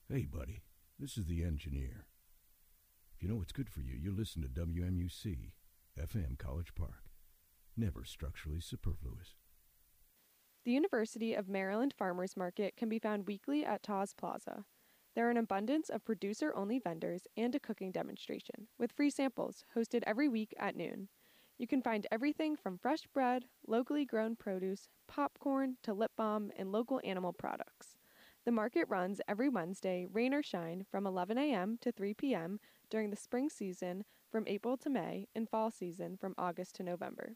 Hey, buddy, this is the engineer. If you know what's good for you, you listen to WMUC, FM College Park. Never structurally superfluous. The University of Maryland Farmers Market can be found weekly at Taws Plaza. There are an abundance of producer-only vendors and a cooking demonstration, with free samples, hosted every week at noon. You can find everything from fresh bread, locally grown produce, popcorn, to lip balm, and local animal products. The market runs every Wednesday, rain or shine, from 11 a.m. to 3 p.m. during the spring season from April to May and fall season from August to November.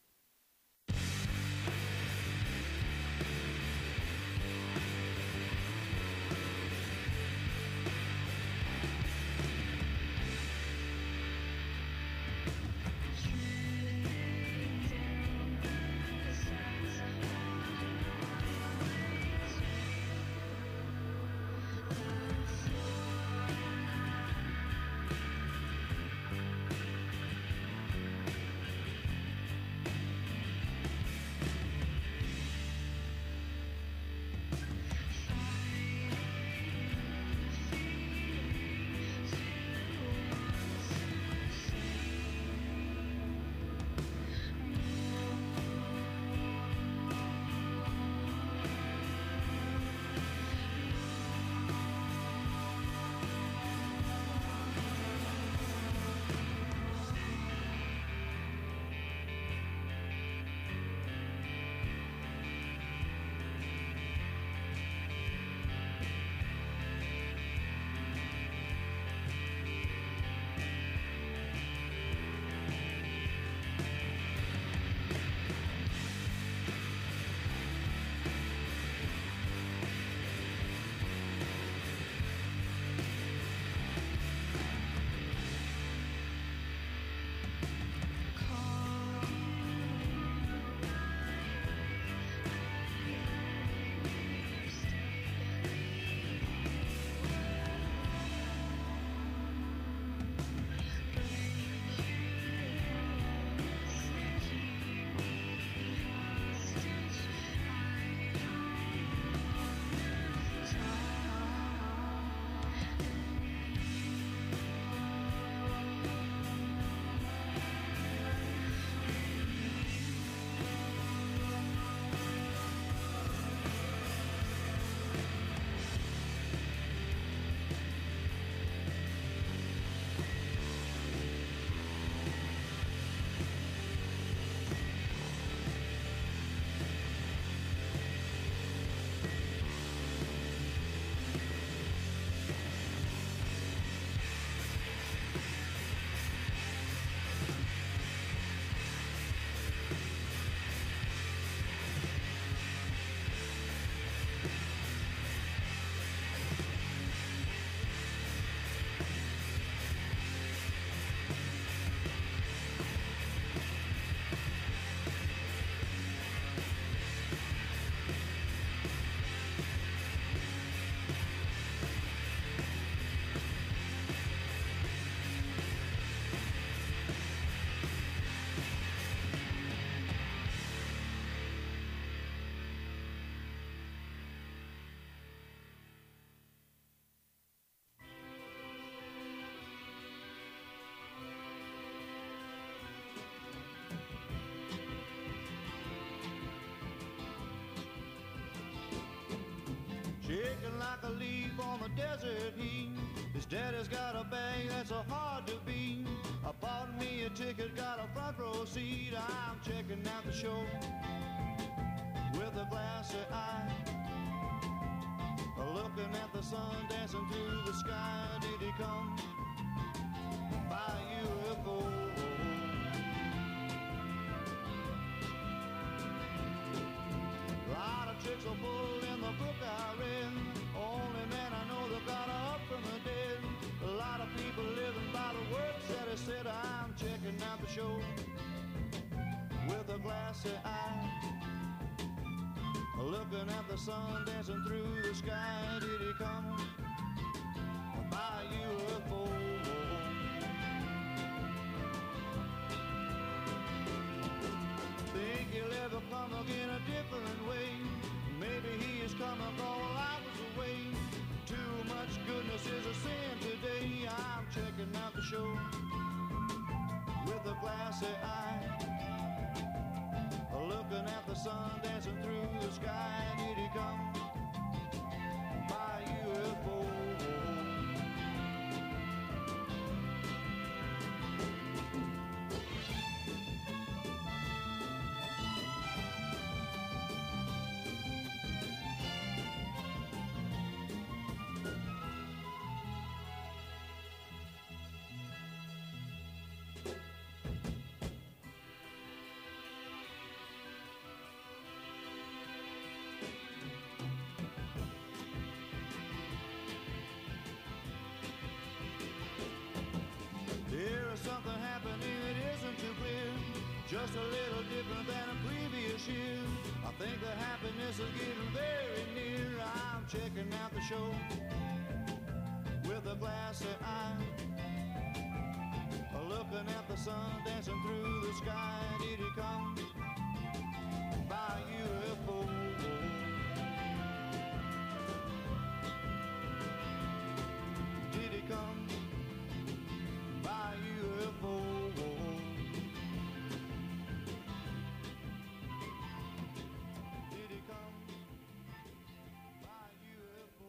Shaking like a leaf on the desert heat. His daddy's got a bag that's so hard to beat. I bought me a ticket, got a front row seat. I'm checking out the show with a glassy eye, looking at the sun dancing through the sky. Did he come by UFO? A lot of tricks are pulled in the book I read. Only man I know that got up from the dead. A lot of people living by the words that he said. I'm checking out the show with a glassy eye, looking at the sun dancing through the sky. Did he come by UFO? Think he'll ever come again a different way? Maybe he is coming, all I was away. Too much goodness the sun dancing through the sky? Did he come by UFO? There is something happening that isn't too clear, just a little different than a previous year. I think the happiness is getting very near. I'm checking out the show with a glassy eye, looking at the sun dancing through the sky. Did he come by UFO? Did he come by UFO? Did he come by UFO?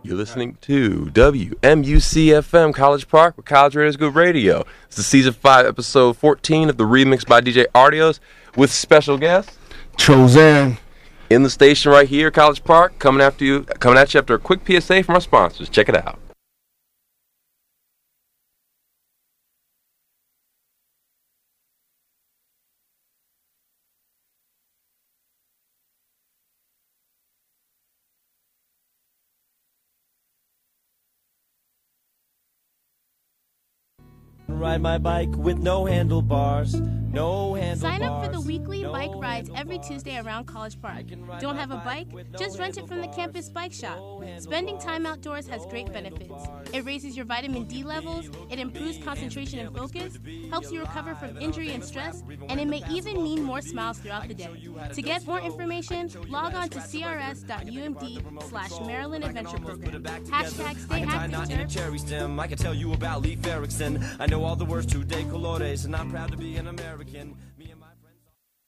You're listening to WMUC-FM College Park, where College Radio is good radio. It's the Season 5, Episode 14 of the remix by DJ Artios with special guest Chosen in the station right here, College Park, coming at you after a quick PSA from our sponsors. Check it out. Ride my bike with no handlebars. Sign up for the weekly bike rides every Tuesday around College Park. Don't have a bike? Just rent it from the campus bike shop. Spending time outdoors has great benefits. It raises your vitamin D levels, it improves concentration and focus, helps you recover from injury and stress, and it may even mean more smiles throughout the day. To get more information, log on to crs.umd/Maryland Adventure Program. Hashtag stay active, cherry stem. I can tell you about Leif Erikson. I know all the words to De Colores, and I'm proud to be an American. Me and my friends.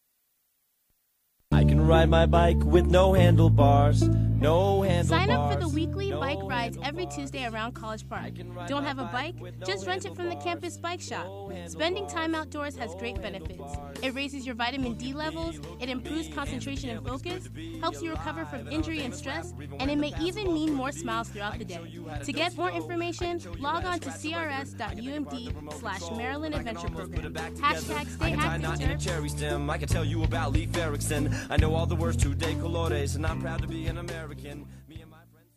I can ride my bike with no handlebars. Sign up for the weekly bike rides every Tuesday around College Park. Don't have a bike? Just rent it from the campus bike shop. Spending time outdoors has great benefits. It raises your vitamin D levels, it improves concentration and focus, helps you recover from injury and stress, and it may even mean more smiles throughout the day. To get more information, log on to crs.umd/Maryland Adventure Program. Hashtag stay active, cherry stem. I can tell you about Leif Erikson. I know all the words to De Colores, and I'm proud to be an American. Me and my friends.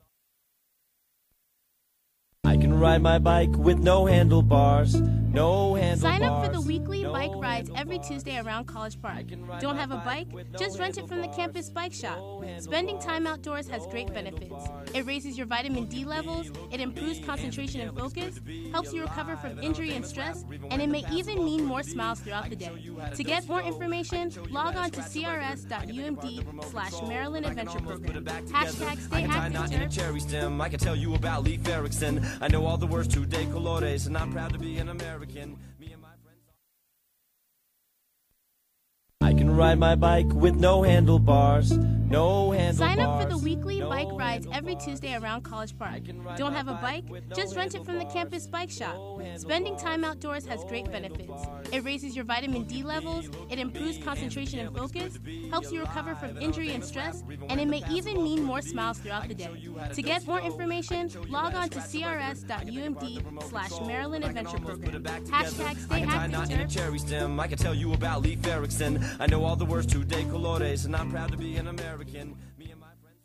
I can ride my bike with no handlebars. Sign up for the weekly bike rides every Tuesday around College Park. Don't have a bike? Just rent it from the campus bike shop. Spending time outdoors has great benefits. It raises your vitamin D levels, it improves concentration and focus, helps you recover from injury and stress, and it may even mean more smiles throughout the day. To get more information, log on to crs.umd/Maryland Adventure Program. Hashtag stay active, cherry stem. I can tell you about Leif Erikson. I know all the words to De Colores, and I'm proud to be an American. Me and my friends. I can ride my bike with no handlebars. Sign up for the weekly bike rides every Tuesday around College Park. Don't have a bike? Just rent it from the campus bike shop. Spending time outdoors has great benefits. It raises your vitamin D levels, it improves concentration and focus, helps you recover from injury and stress, and it may even mean more smiles throughout the day. To get more information, log on to crs.umd/Maryland Adventure Program. Hashtag stay active, cherry stem. I can tell you about Leif Erikson. I know all the words to De Colores, and I'm proud to be an American. Me and my friends.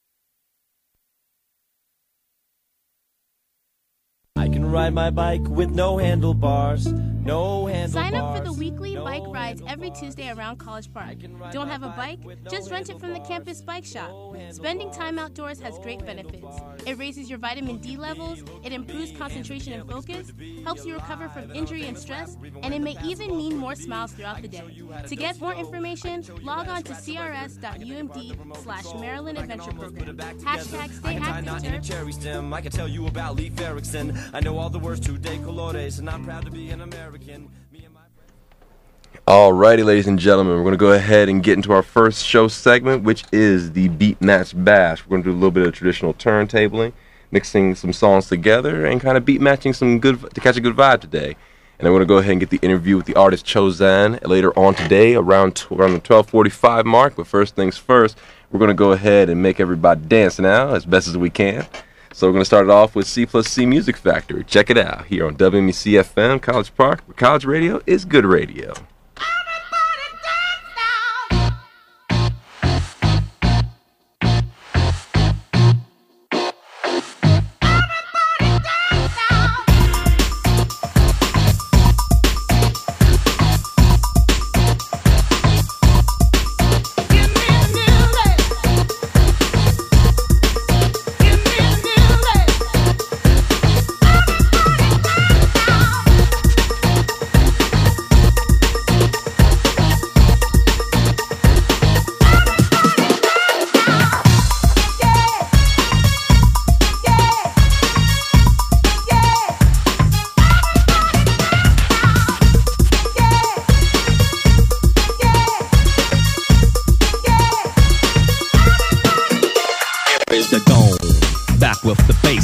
I can ride my bike with no handlebars. Sign up for the weekly bike rides every Tuesday around College Park. Don't have a bike? Just rent it from the campus bike shop. Spending time outdoors has great benefits. It raises your vitamin D levels, it improves concentration and focus, helps you recover from injury and stress, and it may even mean more smiles throughout the day. To get more information, log on to crs.umd/Maryland Adventure Program. Hashtag stay active, cherry stem. I can tell you about Leif Erikson. I know all the words to De Colores, and I'm proud to be an American. Me and my friends. Alrighty, ladies and gentlemen, we're going to go ahead and get into our first show segment, which is the Beat Match Bash. We're going to do a little bit of traditional turntabling, mixing some songs together, and kind of beat matching some good to catch a good vibe today. And I'm going to go ahead and get the interview with the artist Chosen later on today around the 12:45 mark. But first things first, we're going to go ahead and make everybody dance now as best as we can. So we're going to start it off with C+C Music Factory. Check it out here on WMUC-FM College Park, where college radio is good radio.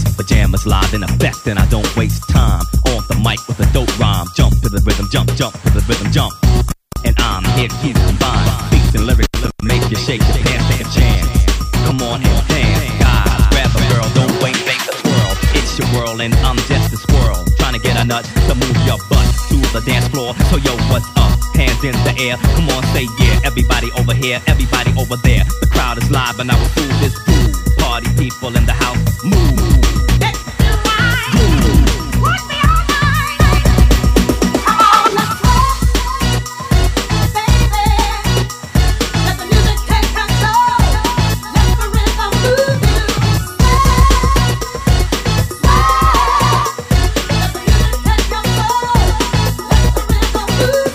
Pajamas live in effect, and I don't waste time on the mic with a dope rhyme. Jump to the rhythm, jump, jump to the rhythm, jump. And I'm here to keep it combined. Beats and lyrics make you shake your pants, take a chance. Come on and dance, guys, grab a girl, don't wait, make the twirl. It's your world and I'm just a squirrel, trying to get a nut to move your butt to the dance floor. So yo, what's up? Hands in the air, come on, say yeah. Everybody over here, everybody over there. The crowd is live and I will fool this fool. Party people in the house, move. Let's do it. Would be all right. Come on, let's rock, baby. Let the music take control. Let the rhythm move you. Let the music take control. Let the rhythm move you.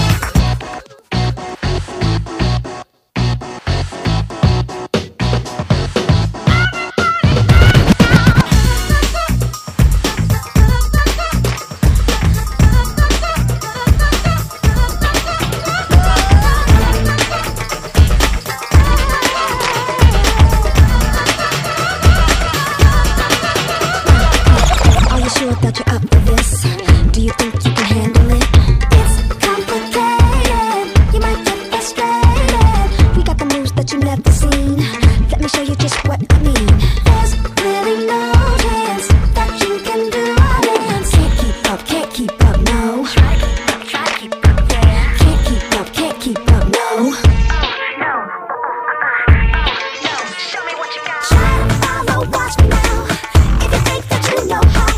That you're up for this? Do you think you can handle it? It's complicated. You might get frustrated. We got the moves that you've never seen. Let me show you just what I mean. There's really no chance that you can do our dance. Can't keep up, no. Try to keep up, yeah. Can't keep up, no. No. Show me what you got. Try to follow, watch me now. If you think that you know how.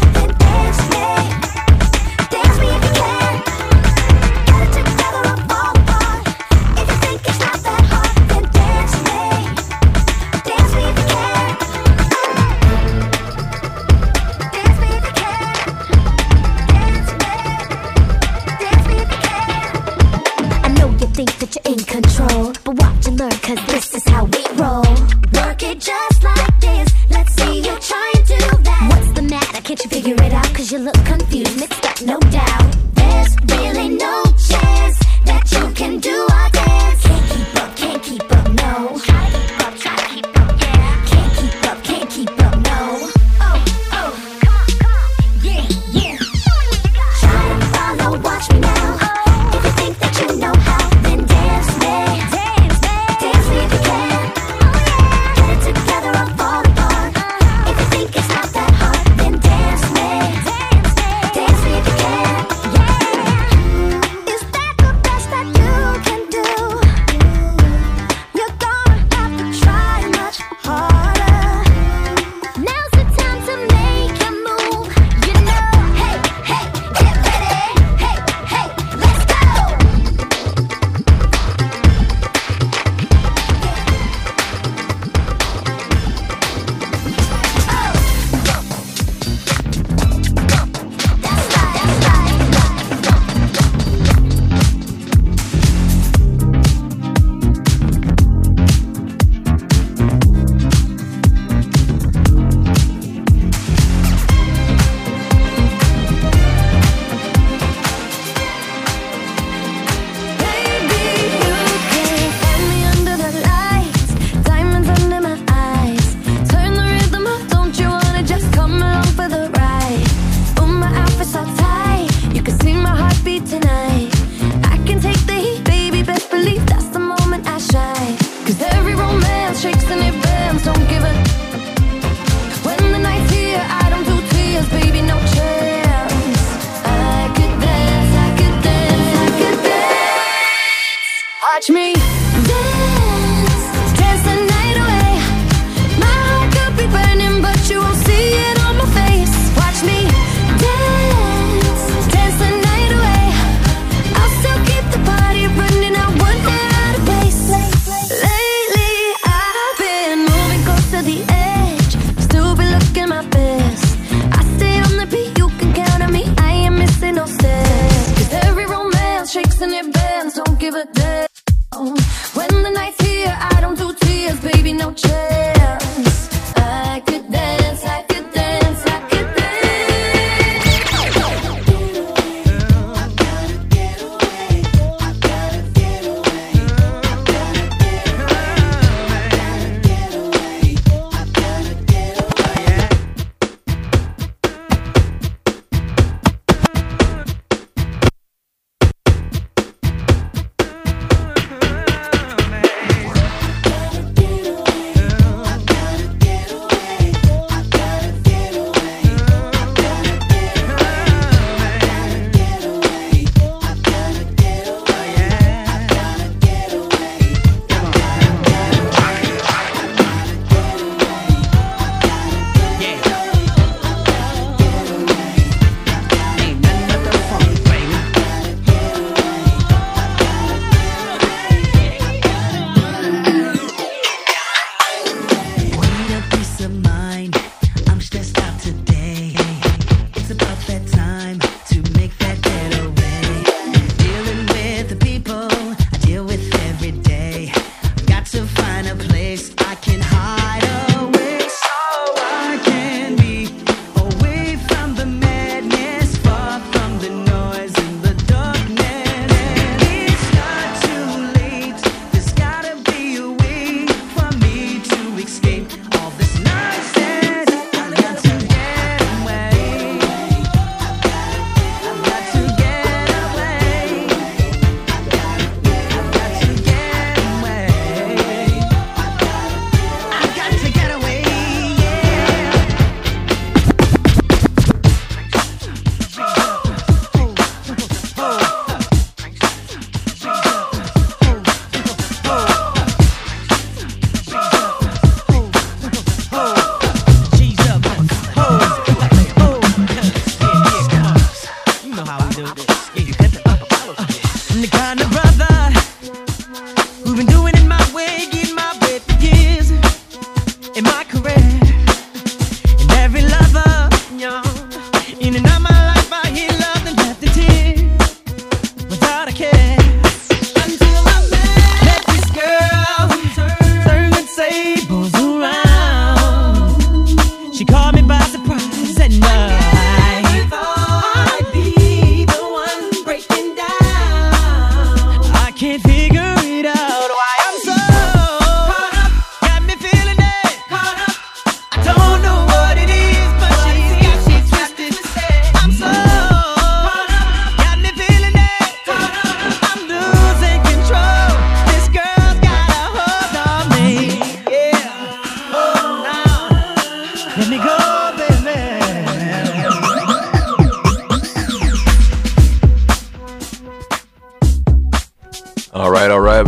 Think that you're in control, but watch and learn, cause this is how we roll. Work it just like this, let's see you try and do that. What's the matter, can't you figure it out? Cause you look confused, mixed up, no doubt. There's really no chance that you can do our dance. Can't keep up, no. Try to keep up, yeah. Can't keep up, no. Oh, come on, yeah. Try to follow, watch me now. If you think that you know how. Yeah.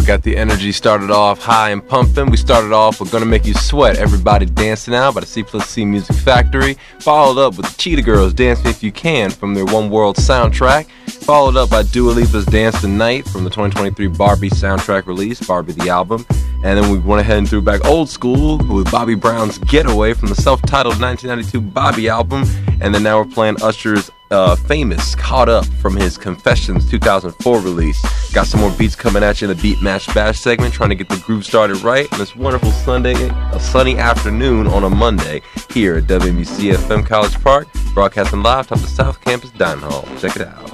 we got the energy started off high and pumping. We started off with Gonna Make You Sweat, Everybody Dancing Out by the C+C Music Factory. Followed up with the Cheetah Girls, Dance Me If You Can from their One World soundtrack. Followed up by Dua Lipa's Dance the Night from the 2023 Barbie soundtrack release, Barbie the album. And then we went ahead and threw back old school with Bobby Brown's Getaway from the self-titled 1992 Bobby album. And then now we're playing Usher's famous Caught Up from his Confessions 2004 release. Got some more beats coming at you in the Beat Match Bash segment, trying to get the groove started right on this wonderful a sunny afternoon on a Monday here at WMUC FM College Park, broadcasting live top of South Campus Dining Hall. Check it out.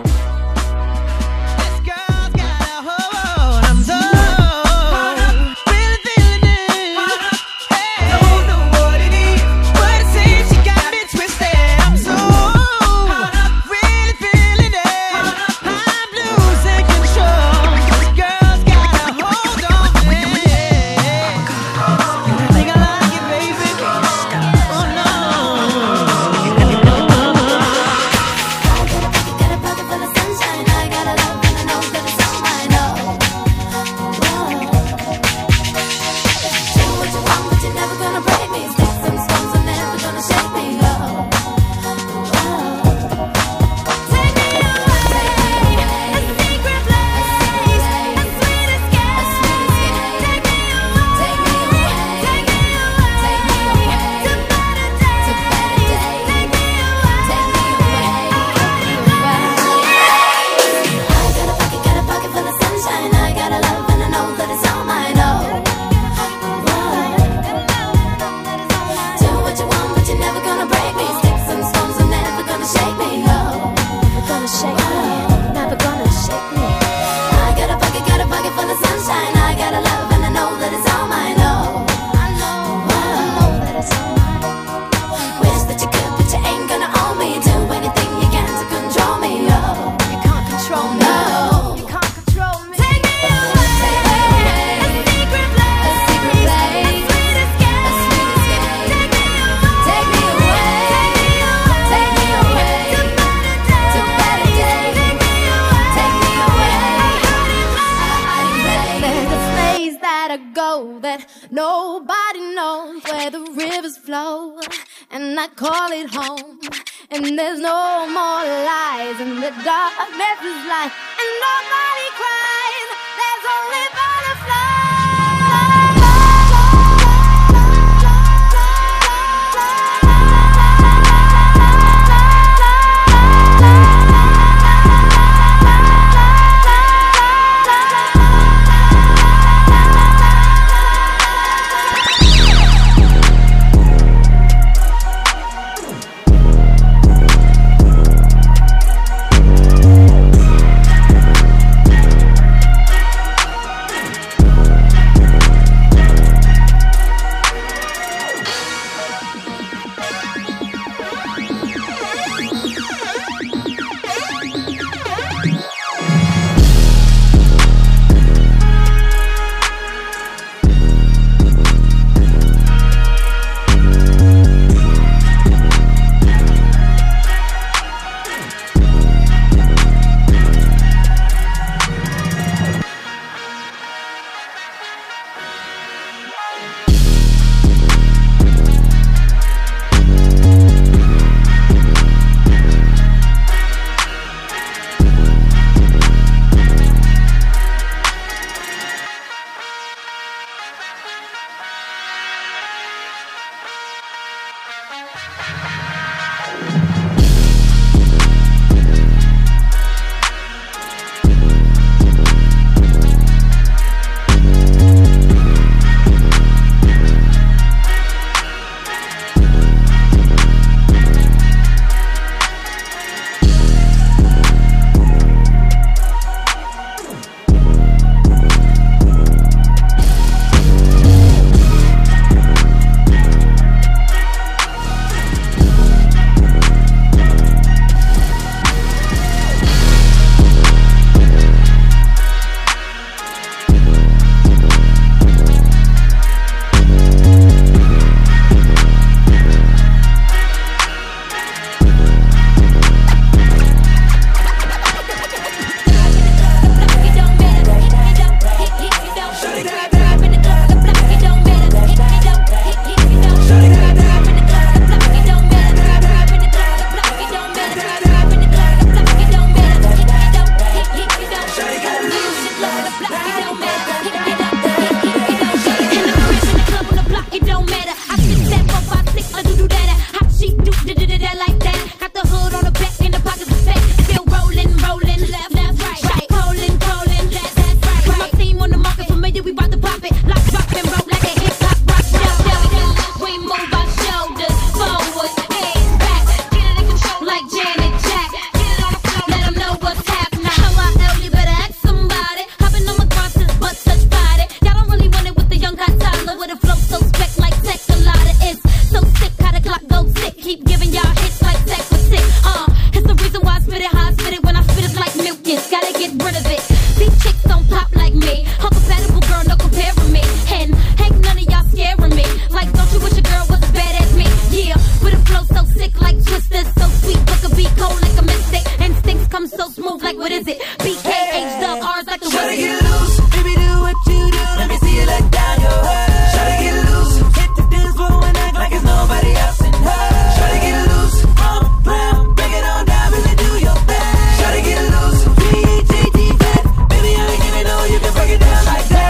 it. BKH dub R's like the Try to get loose, baby, do what you do. Let me see you let down your hair. Try to get loose, hit the dance floor and act like it's nobody else in her. Try to get loose, blam, break it on down, really do your best. Try to get loose, B-A-J-T fat. Baby, I ain't even know you can break it down like that.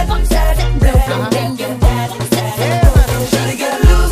Try to get loose,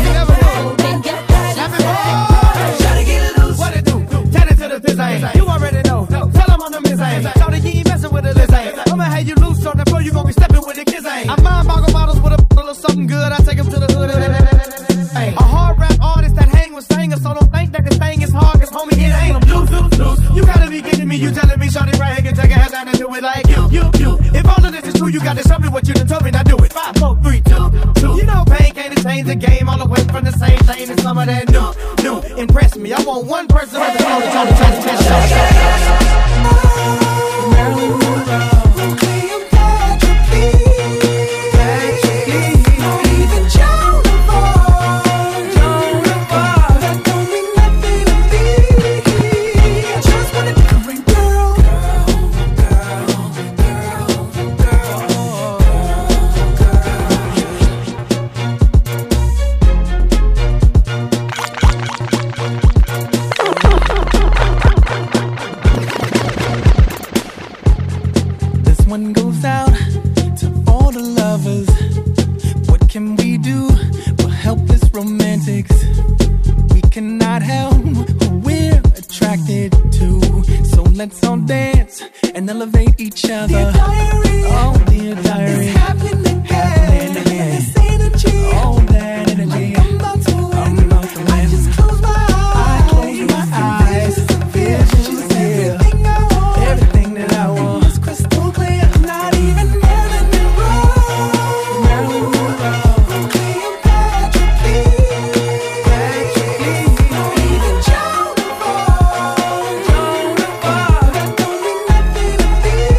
try to get loose. What it do? Tell it to the pizza. You already know. Tell them on the miss. Shout it, you ain't messing with the list. I'ma have you loose on the floor, you gon' be stepping with the kids. I mind boggle bottles with a bottle of something good. I take them to the hood. A hard rap artist that hang with singers, so don't think that this thing is hard, cause homie, it ain't. I'm loose. You gotta be kidding me, you telling me, shawty right here can take a head down and do it like you. If all of this is true, you gotta show me what you done told me, now do it. 5, 4, 3, 2. You know pain can't change the game, all the way from the same thing and some of that new. Impress me, I want one person with the phone to tell the test. One goes out to all the lovers. What can we do? We're helpless romantics. We cannot help who we're attracted to. So let's all dance and elevate each other. Dear diary, oh dear diary, it's happening again. This energy, all that energy. I'm about to win. I just close my eyes. Visions, everything I want, everything that I want. It's crystal clear. Not even Marilyn Monroe. Cleopatra, please. Even Joan of Arc. That don't mean nothing to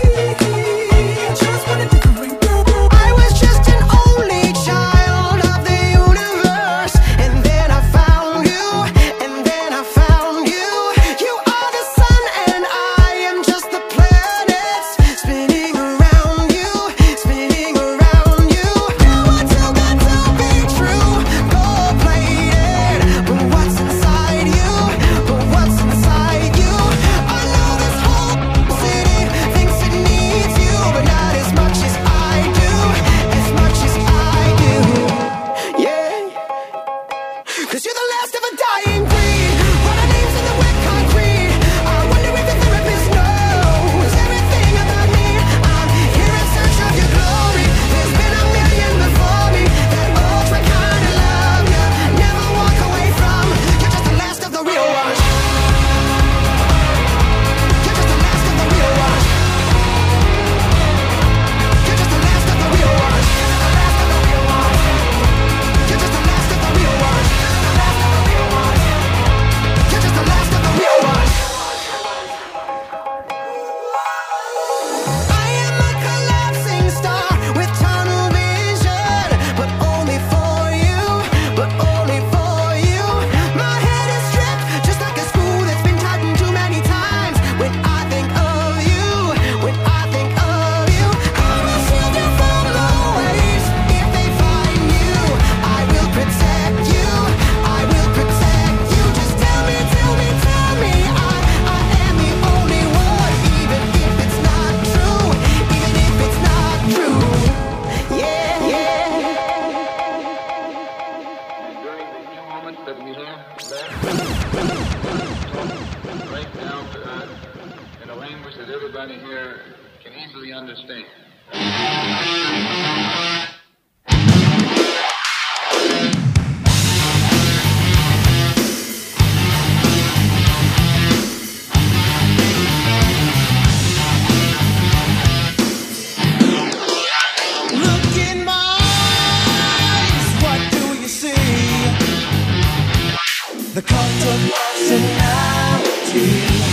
me. I just want a different girl. I was just an only child of the universe, and then I found you, and then I found you. You are the sun, and I am just the planets spinning around you, spinning around you. You are too good to be true, gold-plated. But what's inside you? But what's inside you? I know this whole city thinks it needs you, but not as much as I do, as much as I do. Yeah, 'cause you're the last of a dying breed. Write our names in the wet concrete. I wonder if the therapist knows everything about me. I'm here in search of your glory. There's been a million before me that ultra kind of love you never walk away from. You're just the last of the real ones. You're just the last of the real ones. You're just the last of the real ones. You're just the last of the real ones. You're just the last of the real ones. I am a collapsing star with tunnel vision, but only for you, but only for you. My head is stripped, just like a screw that's been tightened too many times. When I think of you, when I think of you, I will shield you from the waves. If they find you, I will protect you. I will protect you. Just tell me, tell me, tell me, I am the only one, even if it's not true, even if it's not true. Yeah, yeah. During the few moments that we have left, break down to us in a language that everybody here can easily understand. Look in my eyes, what do you see? The cult of personality.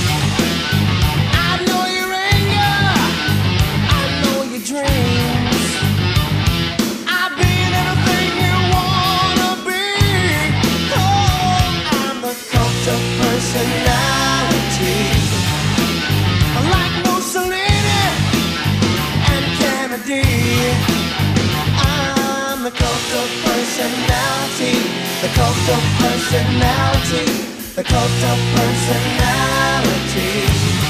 I know your anger, I know your dreams. I've been everything you wanna be. Oh, I'm the cult of personality. Like no melody. I'm the cult of personality. The cult of personality. The cult of personality.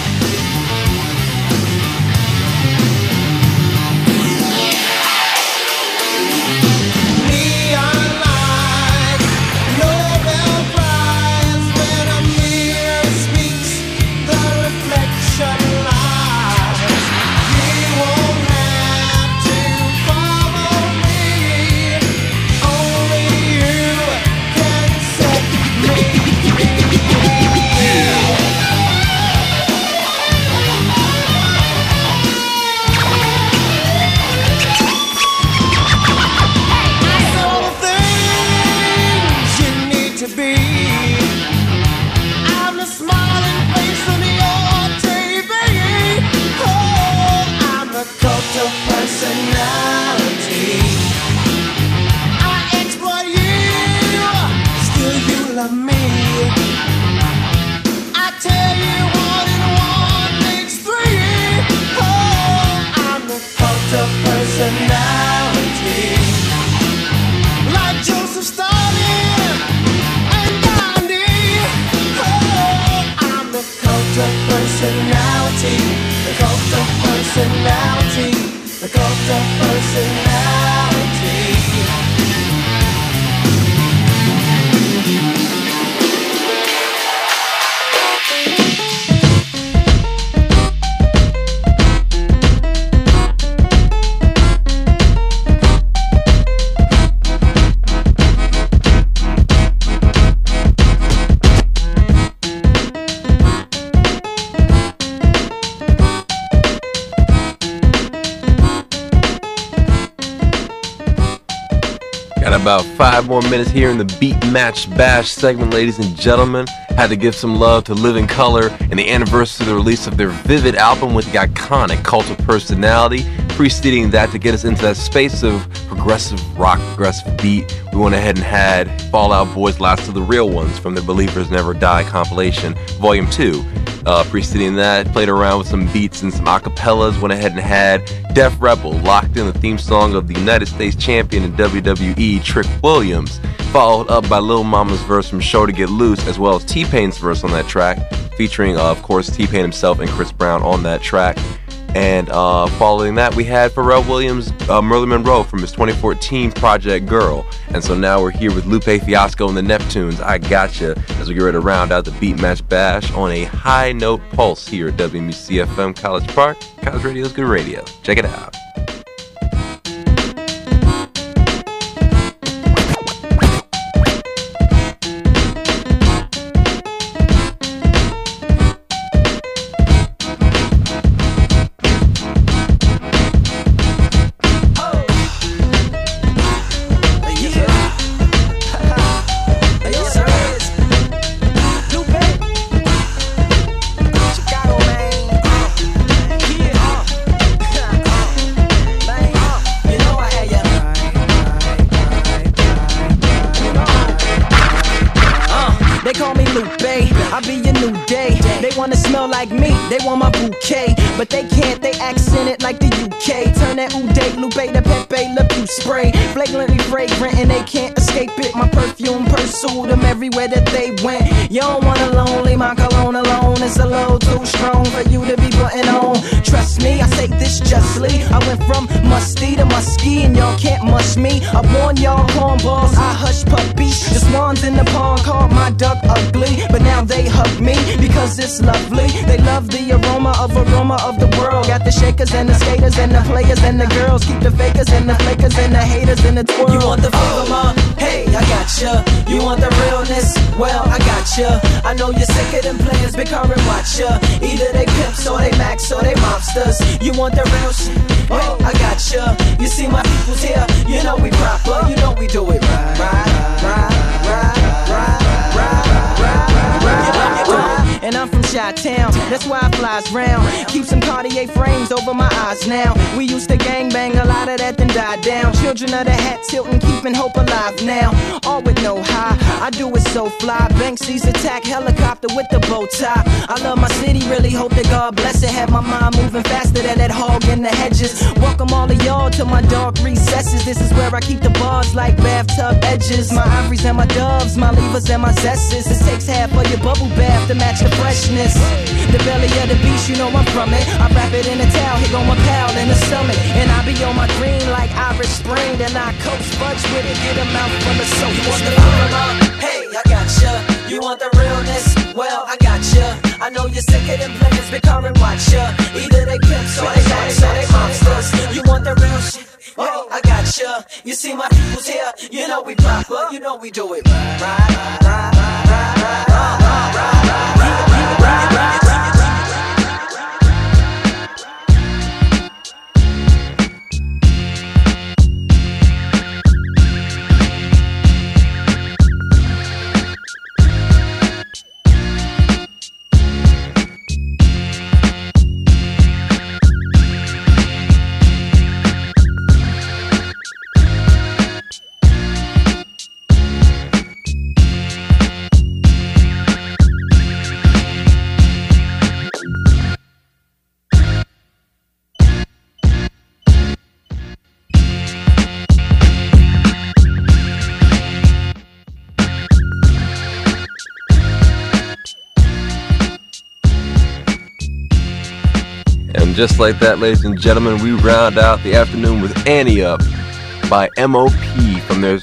About 5 more minutes here in the Beat Match Bash segment, ladies and gentlemen. Had to give some love to Living Colour and the anniversary of the release of their Vivid album with the iconic Cult of Personality. Preceding that, to get us into that space of progressive rock, progressive beat, we went ahead and had Fall Out Boy's Last of the Real Ones from the Believers Never Die compilation, Volume 2. Preceding that, played around with some beats and some acapellas, went ahead and had Def Rebel, locked in the theme song of the United States champion in WWE, Trick Williams, followed up by Lil Mama's verse from Show to Get Loose, as well as T-Pain's verse on that track, featuring, of course, T-Pain himself and Chris Brown on that track. And following that, we had Pharrell Williams' Merlin Monroe from his 2014 project Girl. And so now we're here with Lupe Fiasco and the Neptunes, I Gotcha, as we get ready to round out the Beat Match Bash on a high note pulse here at WMUC-FM College Park. College Radio is good radio. Check it out. They want my bouquet, but they can't, they accent it like the UK. Turn that Uday Lupe to Pepe Le Pew spray. Flagrantly fragrant and they can't escape it. My perfume pursued them everywhere that they went. You don't want a lonely, my cologne alone is a little too strong for you to be putting on. Trust me, I say this justly. I went from musty to musky and y'all can't mush me. I warn y'all cornballs, I hush puppies. The swans in the pond called my duck ugly, but now they hug me because it's lovely. They love the aroma of the world. Got the shakers and the skaters and the players and the girls. Keep the fakers and the flakers and the haters in the twirl. You want the flavor, ma? Hey, I gotcha. You want the realness? Well, I gotcha. I know you're sicker than players, big current watcher. Either they pimps or they max or they mobsters. You want the real shit? Well, I gotcha. You see my people's here, you know we proper. You know we do it right. and I'm from Chi-Town. That's why I flies round. Keep some Cartier frames over my eyes now. We used to gangbang, a lot of that then died down. Children of the hat tilting, keeping hope alive now. All with no high, I do it so fly. Banksy's attack helicopter with the bow tie. I love my city, really hope that God bless it. Have my mind moving faster than that hog in the hedges. Welcome all of y'all to my dark recesses. This is where I keep the bars like bathtub edges. My ivories and my doves, my levers and my zesses. It takes half of your bubble bath to match the freshness. The belly of the beast, you know I'm from it. I wrap it in a towel, here go my pal in the stomach. And I be on my green like Irish Spring. Then I coach fudge with it, get a mouth full of soap. You want the real? Hey, I gotcha. You want the realness? Well, I gotcha. I know you're sick of them players, but come and watch ya. Either they pimps or they monsters. You want the real shit? Well, I gotcha. You see my people's here, you know we proper, you know we do it right. And just like that, ladies and gentlemen, we round out the afternoon with Annie Up by MOP from their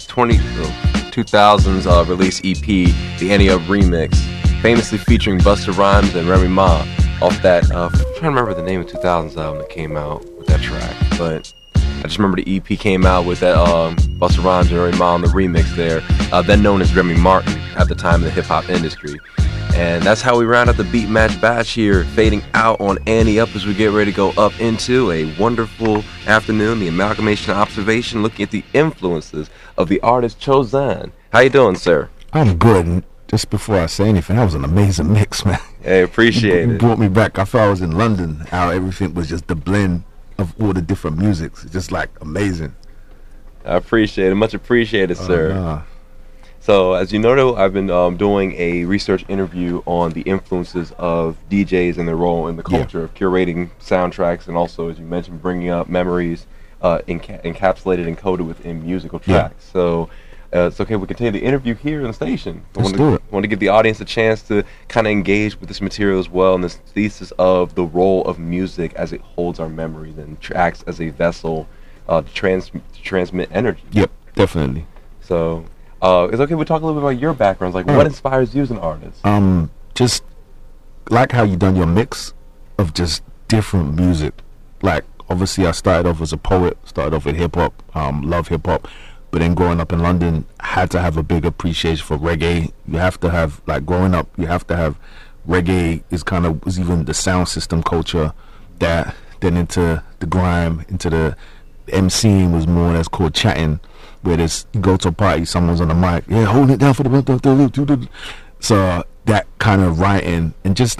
2000s release EP, the Annie Up remix, famously featuring Busta Rhymes and Remy Ma off that, I'm trying to remember the name of 2000s album that came out with that track, but I just remember the EP came out with that Busta Rhymes and Remy Ma on the remix there, then known as Remy Martin at the time in the hip-hop industry. And that's how we round out the Beat Match Batch here, fading out on Annie Up as we get ready to go up into a wonderful afternoon, the amalgamation observation, looking at the influences of the artist Chosan. How you doing, sir? I'm good. Just before I say anything, that was an amazing mix, man. Hey, appreciate it. You brought me back. I felt I was in London, how everything was just the blend of all the different musics. It's just like amazing. I appreciate it. Much appreciated, sir. Nah. So, as you know, I've been doing a research interview on the influences of DJs and their role in the culture of curating soundtracks, and also, as you mentioned, bringing up memories encapsulated and coded within musical tracks. Yeah. So, it's okay, we continue the interview here in the station. I want to give the audience a chance to kind of engage with this material as well, and this thesis of the role of music as it holds our memories and acts as a vessel to transmit energy. Yep, definitely. So... it's okay we talk a little bit about your backgrounds, like what inspires you as an artist? Just like how you done your mix of just different music. Like obviously I started off as a poet, started off with hip-hop, love hip-hop, but then growing up in London, I had to have a big appreciation for reggae. You have to have, like growing up, you have to have reggae was even the sound system culture that then into the grime, into the MCing was more that's called chatting. Where there's, you go to a party, someone's on the mic, holding it down for the... So that kind of writing and just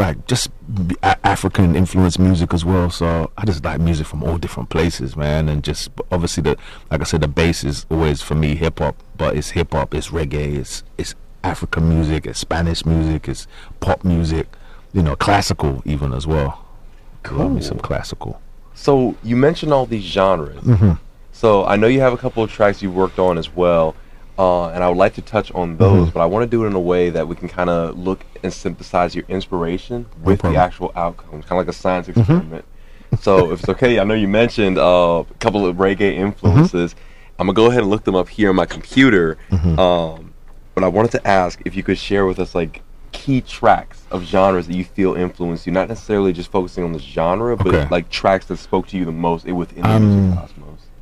African influenced music as well. So I just like music from all different places, man. And just obviously like I said, the base is always for me hip hop, but it's hip hop, it's reggae, it's African music, it's Spanish music, it's pop music, classical even as well. Cool. Love me some classical. So you mentioned all these genres. Mm-hmm. So I know you have a couple of tracks you worked on as well, and I would like to touch on those, but I want to do it in a way that we can kind of look and synthesize your inspiration with the actual outcomes, kind of like a science experiment. So if it's okay, I know you mentioned a couple of reggae influences. I'm going to go ahead and look them up here on my computer, but I wanted to ask if you could share with us like key tracks of genres that you feel influenced you, not necessarily just focusing on the genre, but like tracks that spoke to you the most within the music cosmos.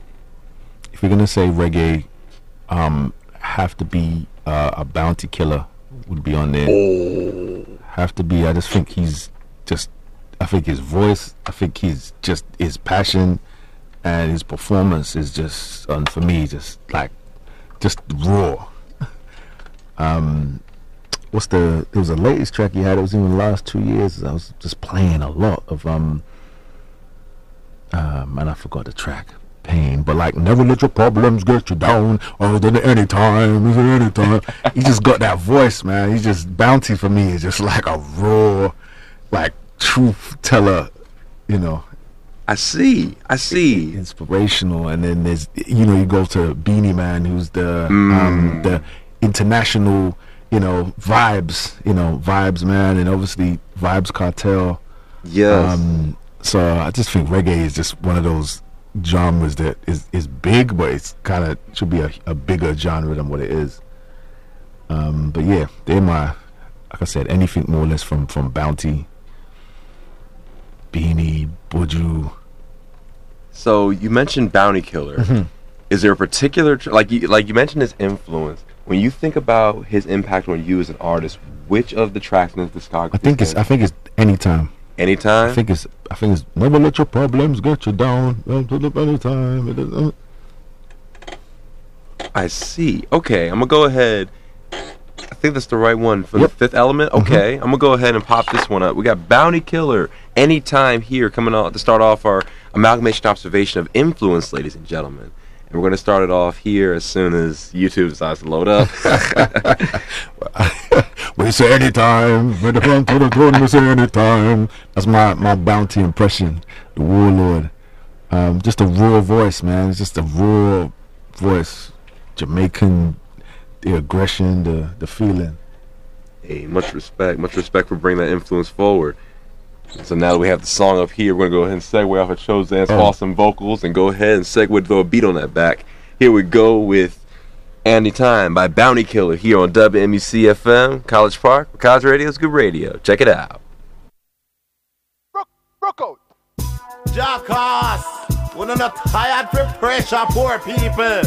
If you're gonna say reggae, have to be a Bounty Killer would be on there. Have to be. I just think I think his voice, I think his passion and his performance is just for me just raw. it was the latest track he had. It was in the last 2 years. I was just playing a lot of man, I forgot the track. Pain, but like never let your problems get you down. Oh, then anytime. He just got that voice, man. He's just Bounty for me is just like a raw, like truth teller, you know. I see. Inspirational, and then there's you go to Beanie Man, who's the international, vibes man, and obviously Vibes Cartel. Yes. So I just think reggae is just one of those genres that is big, but it's kind of should be a bigger genre than what it is. But yeah, they're my, like I said, anything more or less from Bounty, Beanie, Buju. So you mentioned Bounty Killer. Mm-hmm. Is there a particular like you mentioned his influence? When you think about his impact on you as an artist, which of the tracks in his discography? I think it's Anytime. Anytime? I think it's never let your problems get you down. Anytime. I see. Okay, I'm gonna go ahead. I think that's the right one for the Fifth Element. Okay, I'm gonna go ahead and pop this one up. We got Bounty Killer, Anytime here coming out to start off our amalgamation observation of influence, ladies and gentlemen. And we're gonna start it off here as soon as YouTube decides to load up. We say anytime. When the front to the throne, we say anytime. That's my Bounty impression. The Warlord. Just a raw voice, man. It's just a raw voice. Jamaican, the aggression, the feeling. Hey, much respect for bringing that influence forward. So now that we have the song up here, we're gonna go ahead and segue off of Chozan's awesome vocals and go ahead and segue, throw a beat on that back. Here we go with Anytime by Bounty Killer here on WMUC FM, College Park. College Radio is good radio. Check it out. Rocco. Jackass, we're not tired for pressure, poor people.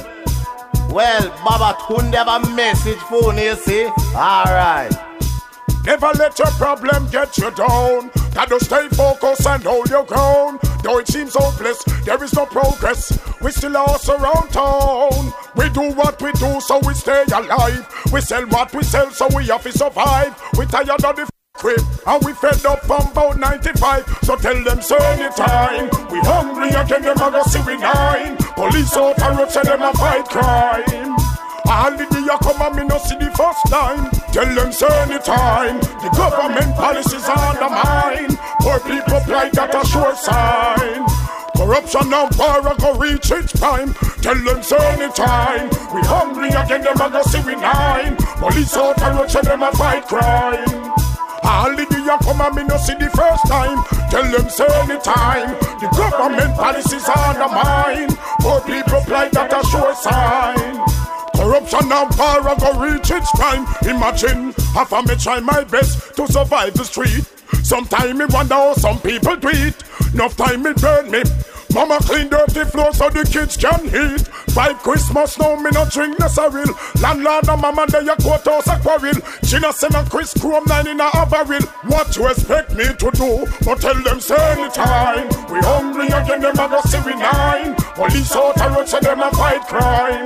Well, Baba Tunde have a message for you, see? Alright. Never let your problem get you down. Gotta stay focused and hold your ground. Though it seems hopeless, there is no progress. We still lost around town. We do what we do, so we stay alive. We sell what we sell, so we have to survive. We tired of the crib, and we fed up from about 95. So tell them, so anytime we hungry again, them a go see we nine. Police out and road say them a fight crime. All the day you come and me no see the first time. Tell them so anytime the government policies undermine. Poor people plight that a sure sign. Corruption and war a go reach its prime. Tell them so anytime we hungry again, them a go see we nine. Police out and road say them a fight crime. All the day you come and me no see the first time. Tell them so anytime the government policies undermine. Poor people plight that a sure sign. Corruption and power go reach its prime. Imagine, half of me try my best to survive the street. Sometime me wonder how some people do it. Enough time it burn me. Mama clean dirty floor so the kids can eat. 5 Christmas now me no drink no sorrel. Landlord and mama they a courthouse a quarrel. She no send a Chris Chrome 9 in a barrel. What you expect me to do? But tell them say anytime we hungry again, them a go see we nine. Police out a road say them a fight crime.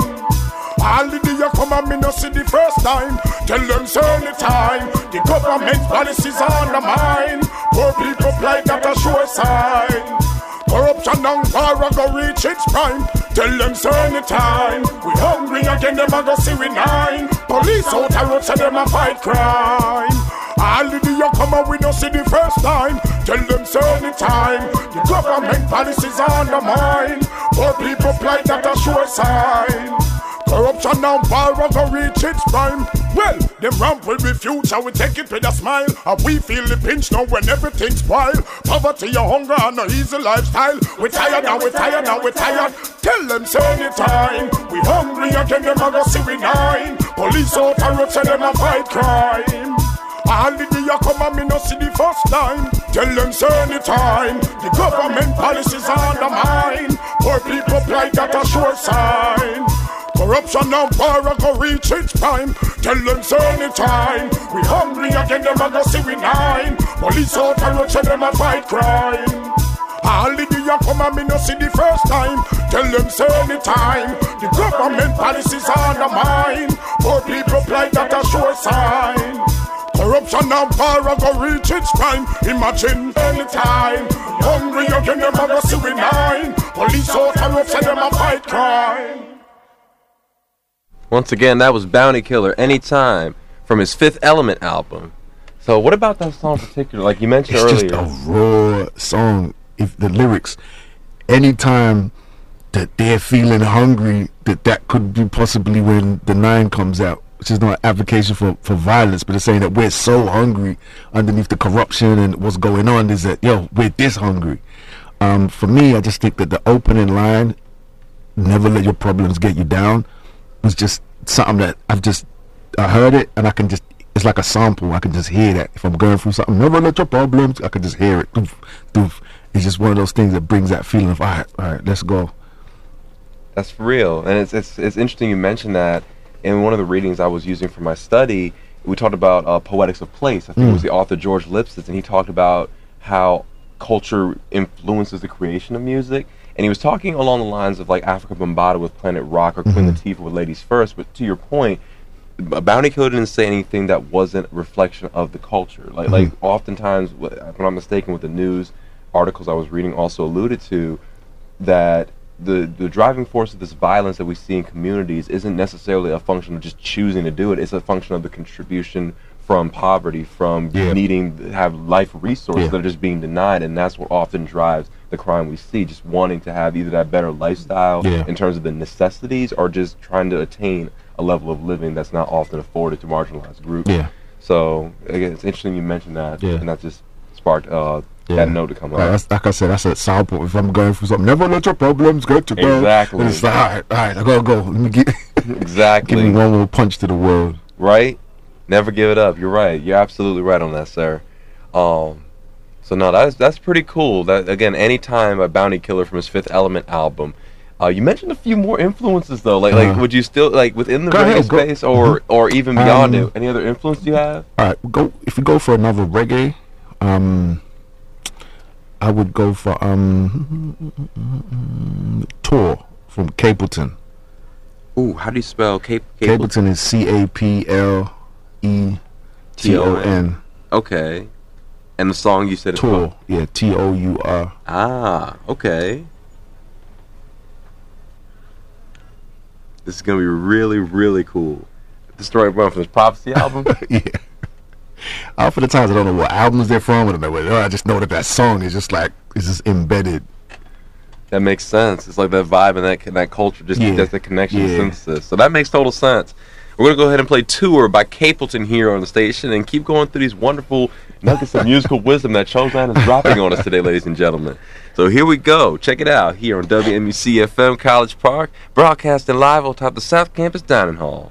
All the day you come and me no see the first time. Tell them so anytime the government policies undermine. Poor people plight that a sure sign. Corruption and power go reach its prime. Tell them so anytime we hungry again, them a go see we nine. Police out a road say them a fight crime. All the day you come and we no see the first time. Tell them so anytime the government policies undermine. Poor people plight that a sure sign. Corruption and power go reach its prime. Well, them ramp with the future, we take it with a smile. And we feel the pinch now when everything's wild. Poverty and hunger and no easy lifestyle. We tired now, we tired now, we tired. Tell them so anytime we hungry again, them a go see we nine. Police out and road say them a fight crime. All the day you come and me no see the first time. Tell them so anytime the government policies undermine. Poor people plight that a sure sign. Corruption and power go reach its prime. Tell them so anytime we hungry again, them a go see we nine. Police out and road say them a fight crime. All the day you come and me no see the first time. Tell them so anytime the government policies undermine. Poor people plight that a sure sign. Corruption and power go reach its prime. Imagine anytime hungry you can never go see with nine. Police out and rough them a fight crime. Once again, that was Bounty Killer, Anytime, from his Fifth Element album. So what about that song in particular? Like you mentioned earlier. It's just a raw song. If the lyrics, anytime that they're feeling hungry, that could be possibly when the 9 comes out, which is not an advocation for violence, but it's saying that we're so hungry underneath the corruption and what's going on is that, yo, we're this hungry. For me, I just think that the opening line, never let your problems get you down, was just something that I heard it and I can just, it's like a sample. I can just hear that. If I'm going through something, never let your problems, I can just hear it. Doof, doof. It's just one of those things that brings that feeling of, all right, let's go. That's for real. And it's interesting you mentioned that. In one of the readings I was using for my study, we talked about Poetics of Place. I think it was the author George Lipsitz, and he talked about how culture influences the creation of music. And he was talking along the lines of like Africa Bambaataa with Planet Rock or Queen Latifah with Ladies First. But to your point, Bounty Killer didn't say anything that wasn't a reflection of the culture. Like oftentimes, if I'm not mistaken, with the news articles I was reading also alluded to that the driving force of this violence that we see in communities isn't necessarily a function of just choosing to do it. It's a function of the contribution from poverty, from needing to have life resources that are just being denied, and that's what often drives the crime we see, just wanting to have either that better lifestyle in terms of the necessities or just trying to attain a level of living that's not often afforded to marginalized groups. So again, it's interesting you mentioned that, and that just sparked that note to come up. Like I said, that's a sample. If I'm going through something, never let your problems get to go. Exactly. And it's like, all right, I gotta go. Let me get exactly. Give me one more punch to the world. Right? Never give it up. You're right. You're absolutely right on that, sir. So no, that's pretty cool. That again, Anytime by Bounty Killer from his Fifth Element album. You mentioned a few more influences though. Like would you still like within the reggae space or even beyond it? Any other influence you have? All right, if we go for another reggae, I would go for Tor from Capleton. Ooh, how do you spell Capleton? Is CAPLETON. Okay. And the song you said is Tor. Yeah, TOUR. Ah, okay. This is gonna be really, really cool. The story run from his Prophecy album. For the times I don't know what albums they're from. I don't know. I just know that song is just like it's just embedded. That makes sense. It's like that vibe and that culture. Just that's the connection synthesis. So that makes total sense. We're gonna go ahead and play Tour by Capleton here on the station and keep going through these wonderful nuggets of musical wisdom that Chozan is dropping on us today, ladies and gentlemen. So here we go. Check it out here on WMUC FM College Park, broadcasting live on top of the South Campus Dining Hall.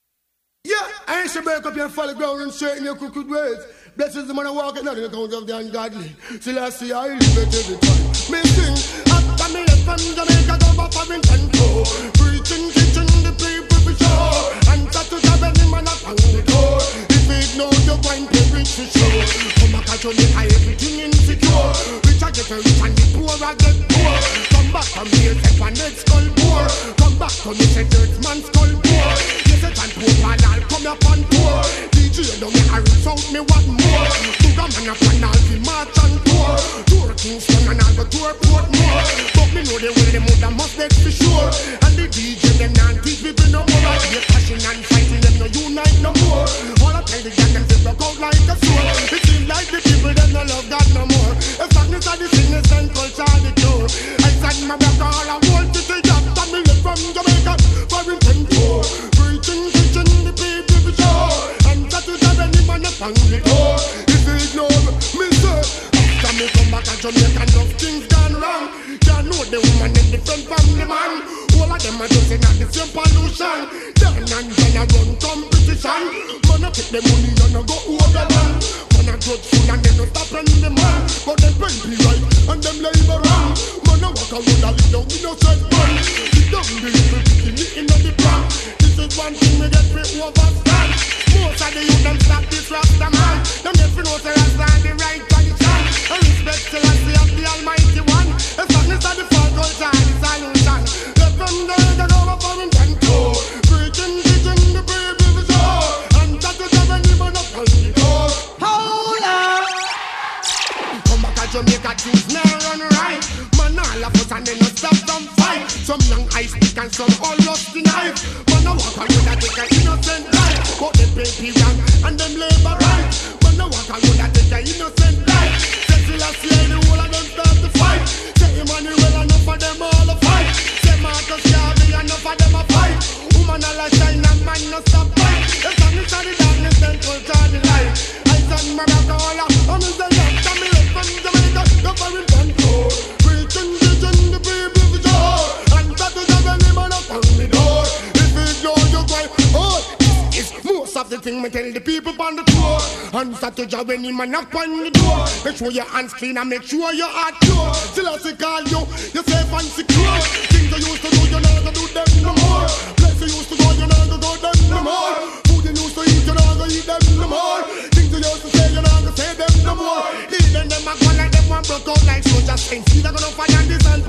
Yeah, I ain't should break up your folly ground and straighten your crooked ways. Blessed the man who walk in the account of the ungodly. Till I see I live it every time. Me sing, after me left from Jamaica, go back for Vincenzo. Preaching, teaching the people for sure. And start to have any man up on the door. If you ignore your grind, you reach the show. Come back to Jamaica, everything insecure. Rich I get rich and the poor I get poor. Come back to me, set one next skull poor. Come back to me, set dirt man skull poor. Yes, set and poor, and I'll come up on poor. DJ don't make a reach out me what more. Sugar man up and I'll be march and tour. Tour Kingston and I'll go tour Portmore. But me know the way the mother must make for sure. And the DJ them not teach people no more. I be passion and fighting them no unite no more. All I tell the gang them sit out like a sword. It seems like the people them no love God no more. If darkness are the sickness and culture the cure. I said my back all I want to see that. And me live from Jamaica for Vincenzo. Preaching, teaching the people for sure. And that is have any man up on the door. If you ignore me sir, after me come back to Jamaica enough things gone wrong. Can't know the woman is different from the man. All of them are just in the same pollution. Then and then I run competition. Man I take the money and I go over the land. Man I drug food and they no stop on the man. But them plenty right and them labor wrong. Man I walk around a little with no set fun. Sit down the little bikini in the plan. This is one thing we get free overstand. Most of the youth them stop this Rasta man. Them get free know say Rasta the right position. And respect till I see of the Almighty One. If darkness are the fall culture and the solution. Let them know they go up for Vincenzo. Preaching, teaching the people for sure. And that is have any man up on the door. Jamaica choose now run right. Man, all of us and they no stop them fight. Some young ice pick and some all rusty knife. Man, I walk around that take an innocent life. But they pay wrong and them labor right. Man, I walk around that take an innocent life. Say till I see the whole of them start to fight. Say Emmanuel enough of them all a fight. Say Marcus Garvey enough of them a fight. Woman all a shine and man no stop fight. The sun is on the darkness and culture the light. I stand my back all up. I'm in the left, I'm in the from Jamaica. The foreign control. Preaching the people for sure. And that is a very man up on the door. If it's your going, oh, this is most of the thing me tell the people on the tour. And start to job when him a knock on the door. Make sure your hands clean and make sure your heart pure. Till I say call you, you're safe and secure. Things you used to do, you're not gonna do them no more. Place you used to go, you're not gonna go them no more. Food you used to eat, you're not gonna eat them no more. Things you used to say, you're not gonna say them no more. Even them a go like them one broke out like soldiers. Ain't see they're gonna find this and